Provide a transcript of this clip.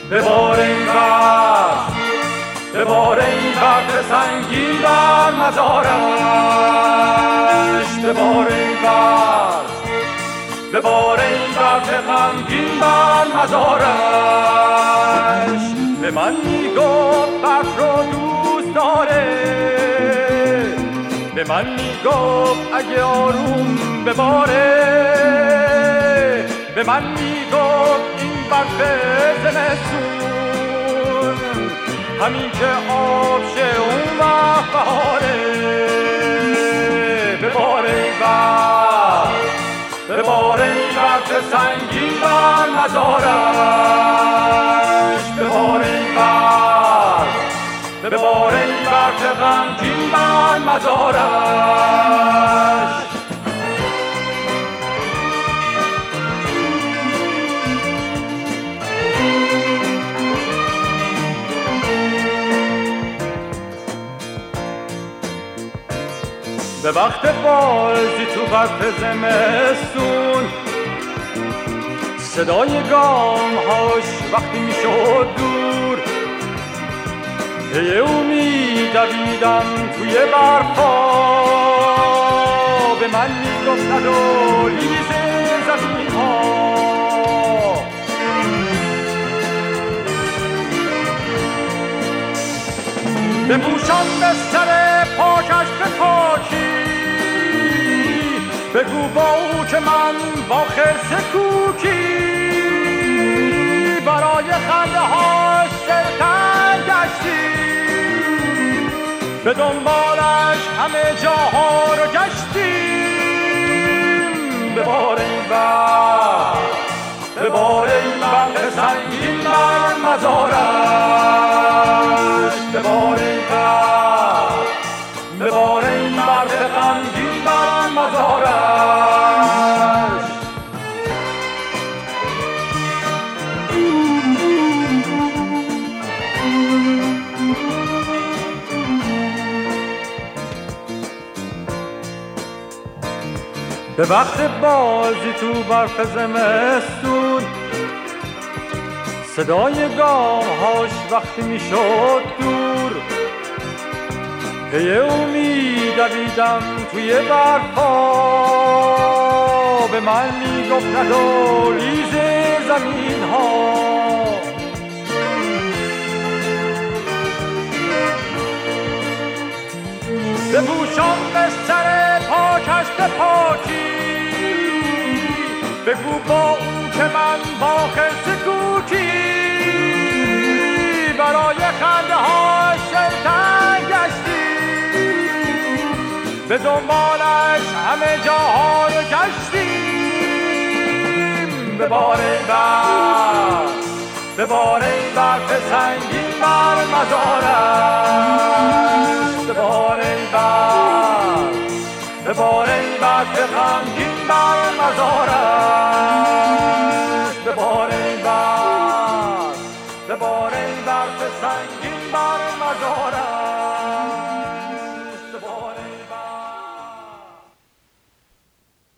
ببار این برف، ببار این برف سنگین بر مزارش، ببار این برف، ببار این برف غمگین بر مزارش. به من میگفت برف رو دوست داره، به من میگفت اگه آروم بباره، به من میگفت این برف زمستون همین که آب شه اون وقت بهاره. بباره این برف، بباره این برف سنگین بر مزارش، بباره این برف، بباره این برف غمگین بر مزارش. به وقت بازی تو برف زمستون صدای گام هاش وقتی میشد دور، پی او میدویدم توی برفا، به من میگفت ندو لیز زمین ها. بپوشان به سر پاکش به پاکی، بگو با او که من با خرس کوکی برای خنده ها سرتن گشتیم، به دنبالش همه جاها رو گشتیم. ببار این برف، ببار این برف سنگین بر مزارش، ببار این برف، ببار این برف غمگین بر مزارش. به وقت بازی تو برف زمستون صدای گام هاش وقتی میشد دور، پی او میدویدم توی برفا، به من میگفت ندو لیز زمین ها. بپوشان به سر پاکش به پاکی، بگو با او که من با خرس کوکی برای خنده ها شلتن گشتیم، به دنبالش همه جاها رو گشتیم. ببار این برف، ببار این برف سنگین بر مزارش، ببار این برف، ببار این برف غمگین بر مزارش، ببار این برف، ببار این برف سنگین بر مزارش.